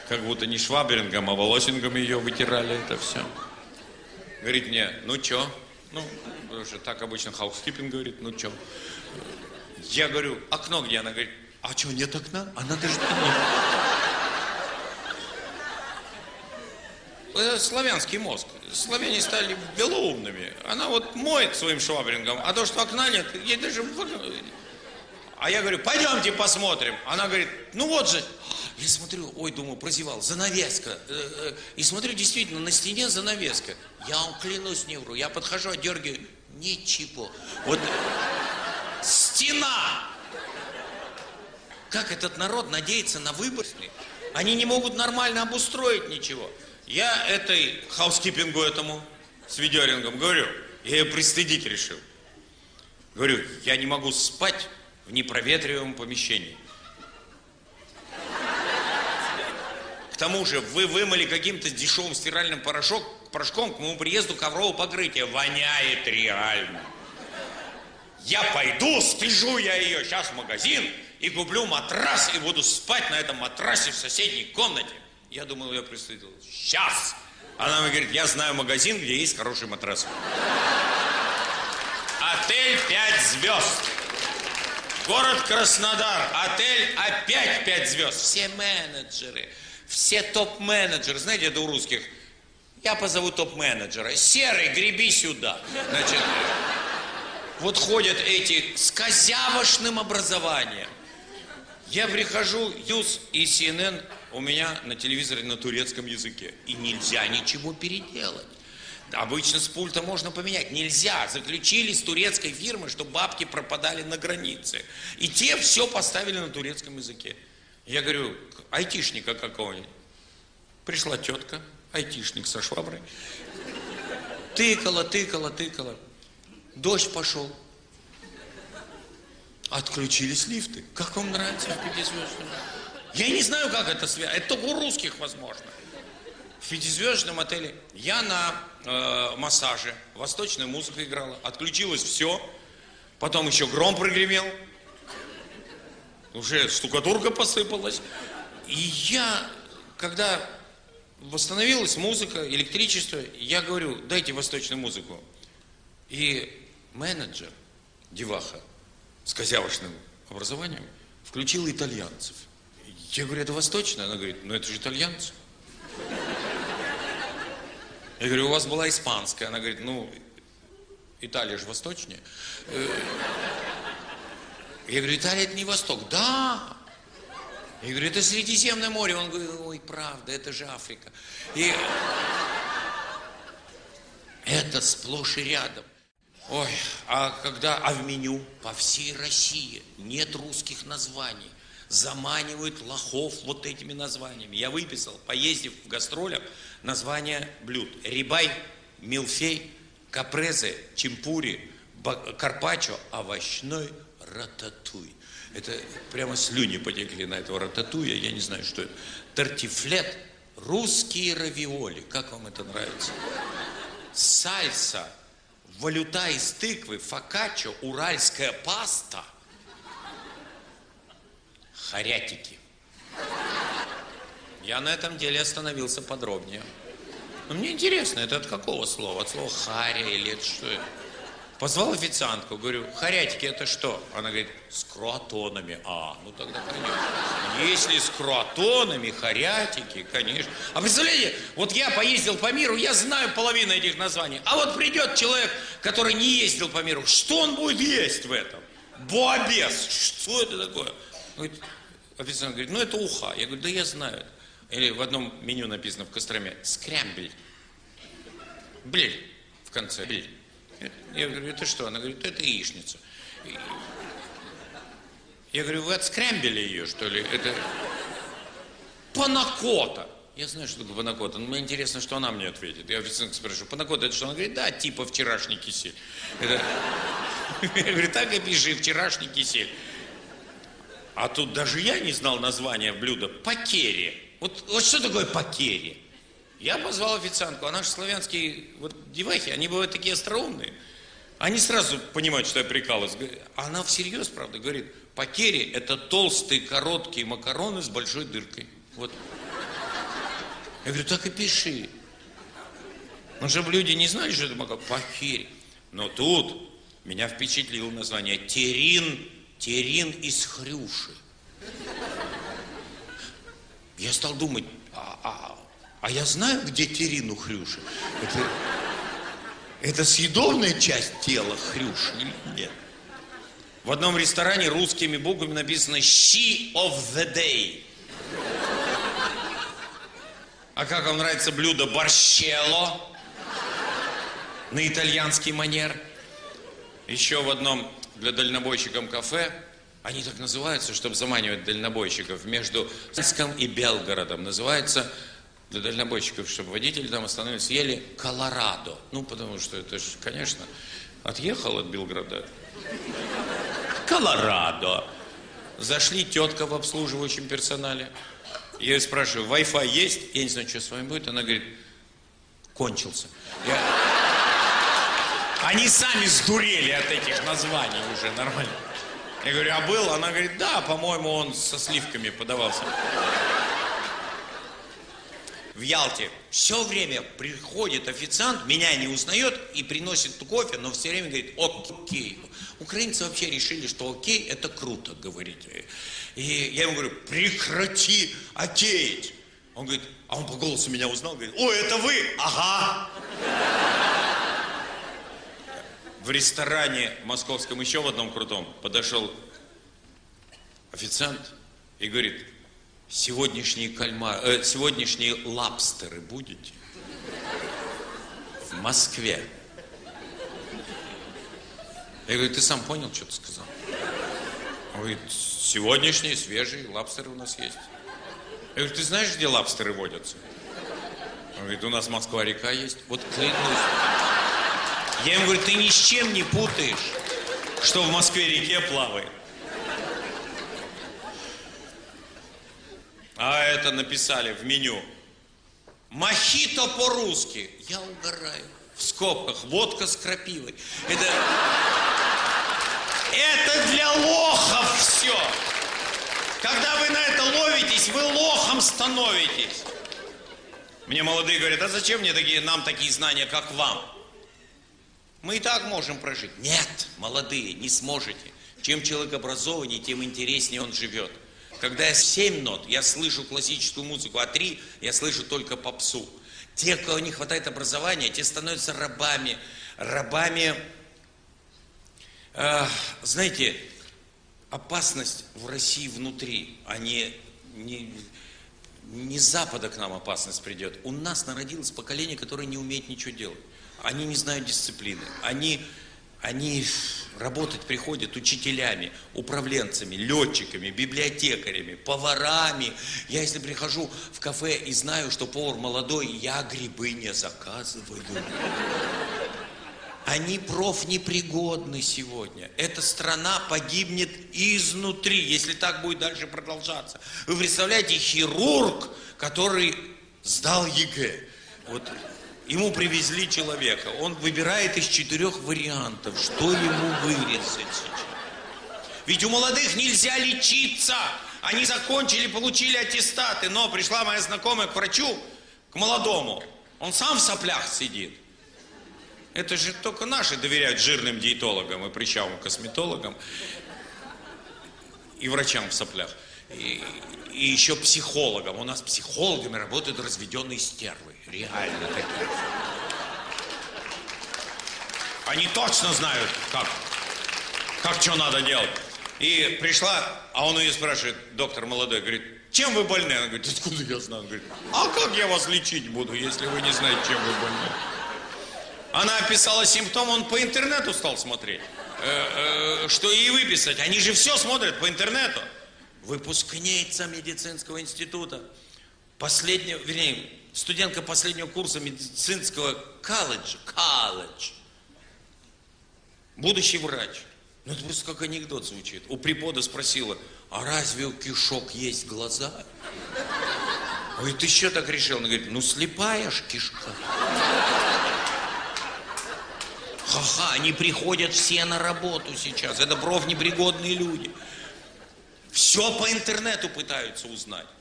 Как будто не швабрингом, а волосингом ее вытирали, это все. Говорит мне, ну чё? Ну, потому что так обычно хаускипинг говорит, ну чё? Я говорю, окно где? Она говорит, а чё, нет окна? А надо же нет. Славянский мозг. Славяне стали белоумными. Она вот моет своим швабрингом, а то, что окна нет, ей даже... А я говорю, пойдемте посмотрим. Она говорит, ну вот же. Я смотрю, ой, думаю, прозевал, занавеска. И смотрю, действительно, на стене занавеска. Я вам клянусь, не вру. Я подхожу, отдергиваю. Ничего. Вот стена. Как этот народ надеется на выбор? Они не могут нормально обустроить ничего. Я этой хаускипингу этому с видеорингом говорю, я ее пристыдить решил. Говорю, я не могу спать в непроветриваемом помещении. К тому же вы вымыли каким-то дешевым стиральным порошком к моему приезду коврового покрытия. Воняет реально. Я пойду, стыжу я ее сейчас в магазин и куплю матрас и буду спать на этом матрасе в соседней комнате. Я думал, я пристыдил. Сейчас! Она мне говорит, я знаю магазин, где есть хороший матрас. Отель 5 звезд. Город Краснодар. Отель опять 5 звезд. Все менеджеры, все топ-менеджеры. Знаете, это у русских. Я позову топ-менеджера. Серый, греби сюда. Значит, вот ходят эти с козявошным образованием. Я прихожу, News и CNN у меня на телевизоре на турецком языке. И нельзя ничего переделать. Обычно с пульта можно поменять. Нельзя. Заключили с турецкой фирмой, что бабки пропадали на границе. И те все поставили на турецком языке. Я говорю, айтишника какого-нибудь. Пришла тетка, айтишник со шваброй. Тыкала. Дождь пошел. Отключились лифты. Как вам нравится в пятизвездном? Я не знаю, как это связано. Это только у русских возможно. В пятизвездном отеле я на массаже. Восточная музыка играла. Отключилось все. Потом еще гром прогремел. Уже штукатурка посыпалась. И я, когда восстановилась музыка, электричество, я говорю, дайте восточную музыку. И менеджер, деваха, с козявошным образованием, включил итальянцев. Я говорю, это восточная? Она говорит, ну это же итальянцы. Я говорю, у вас была испанская. Она говорит, ну, Италия же восточнее. Я говорю, Италия это не Восток. Да. Я говорю, это Средиземное море. Он говорит, ой, правда, это же Африка. И это сплошь и рядом. Ой, а в меню по всей России нет русских названий. Заманивают лохов вот этими названиями. Я выписал, поездив в гастролях, названия блюд. Рибай, милфей, капрезе, чимпури, карпаччо, овощной рататуй. Это прямо слюни потекли на этого рататуя, я не знаю, что это. Тортифлет, русские равиоли. Как вам это нравится? Сальса, валюта из тыквы, фокаччо, уральская паста. Харятики. Я на этом деле остановился подробнее. Но мне интересно, это от какого слова? От слова харя или это что это? Позвал официантку, говорю, харятики это что? Она говорит, с круатонами. Ну тогда конечно. Если с круатонами, харятики, конечно. А представляете, вот я поездил по миру, я знаю половину этих названий. А вот придет человек, который не ездил по миру, что он будет есть в этом? Буабес. Что это такое? Говорит, официант говорит, ну это уха. Я говорю, да я знаю. Или в одном меню написано в Костроме, скрямбель. Блель в конце. Блель. Я говорю, это что? Она говорит, это яичница. Я говорю, вы отскрямбили ее, что ли? Это панакота. Я знаю, что такое панакота, но мне интересно, что она мне ответит. Я официантку спрашиваю, панакота это что? Она говорит, да, типа вчерашний кисель. Я говорю, так и пиши, вчерашний кисель. А тут даже я не знал названия блюда. Пакери. Вот что такое пакери? Я позвал официантку, а наши славянские девахи, они бывают такие остроумные. Они сразу понимают, что я прикалываюсь. А она всерьез, правда, говорит, пакери это толстые, короткие макароны с большой дыркой. Вот. Я говорю, так и пиши. Ну, чтобы люди не знали, что это Порфирий. Но тут меня впечатлило название Терин из Хрюши. Я стал думать, а я знаю, где Терин у Хрюши. Это съедобная часть тела Хрюши или нет? В одном ресторане русскими буквами написано «She of the day». А как вам нравится блюдо борщелло на итальянский манер? Еще в одном для дальнобойщиков кафе, они так называются, чтобы заманивать дальнобойщиков, между Сальском и Белгородом. Называется для дальнобойщиков, чтобы водители там остановились, съели Колорадо. Ну, потому что это же, конечно, отъехал от Белгорода. Колорадо. Зашли, тетка в обслуживающем персонале. Я ее спрашиваю, Wi-Fi есть? Я не знаю, что с вами будет. Она говорит, кончился. Они сами сдурели от этих названий уже нормально. Я говорю, а был? Она говорит, да, по-моему, он со сливками подавался. В Ялте все время приходит официант, меня не узнает и приносит кофе, но все время говорит, окей. Украинцы вообще решили, что окей, это круто, говорит. И я ему говорю, прекрати океять. Он говорит, а он по голосу меня узнал, говорит, о, это вы? Ага. В ресторане московском, еще в одном крутом, подошел официант и говорит, сегодняшние лобстеры будете? В Москве. Я говорю, ты сам понял, что ты сказал? Он говорит, сегодняшние свежие лобстеры у нас есть. Я говорю, ты знаешь, где лобстеры водятся? Он говорит, у нас Москва-река есть. Вот клянусь. Я ему говорю, ты ни с чем не путаешь, что в Москве-реке плавает. А это написали в меню. Мохито по-русски. Я угораю. В скобках. Водка с крапивой. Это для лохов все. Когда вы на это ловитесь, вы лохом становитесь. Мне молодые говорят, а зачем нам такие знания, как вам? Мы и так можем прожить. Нет, молодые, не сможете. Чем человек образованнее, тем интереснее он живет. Когда я 7 нот, я слышу классическую музыку, а 3 я слышу только попсу. Те, кого не хватает образования, те становятся рабами. Знаете, опасность в России внутри, а не с Запада к нам опасность придет. У нас народилось поколение, которое не умеет ничего делать. Они не знают дисциплины. Они работать приходят учителями, управленцами, летчиками, библиотекарями, поварами. Я если прихожу в кафе и знаю, что повар молодой, я грибы не заказываю. Они профнепригодны сегодня. Эта страна погибнет изнутри, если так будет дальше продолжаться. Вы представляете, хирург, который сдал ЕГЭ. Вот ему привезли человека. Он выбирает из 4 вариантов, что ему вырезать сейчас. Ведь у молодых нельзя лечиться. Они закончили, получили аттестаты. Но пришла моя знакомая к врачу, к молодому. Он сам в соплях сидит. Это же только наши доверяют жирным диетологам и прыщавым косметологам. И врачам в соплях. И еще психологам. У нас психологами работают разведенные стервы. Реально такие. Они точно знают, как что надо делать. И пришла, а он ее спрашивает, доктор молодой, говорит, чем вы больны? Она говорит, откуда я знаю? Он говорит, а как я вас лечить буду, если вы не знаете, чем вы больны? Она описала симптомы, он по интернету стал смотреть. Что ей выписать? Они же все смотрят по интернету. Выпускница медицинского института. Студентка последнего курса медицинского колледж. Будущий врач. Ну, это просто как анекдот звучит. У препода спросила, а разве у кишок есть глаза? Ой, ты что так решил? Она говорит, ну, слепая ж кишка. Ха-ха, они приходят все на работу сейчас. Это профнепригодные люди. Все по интернету пытаются узнать.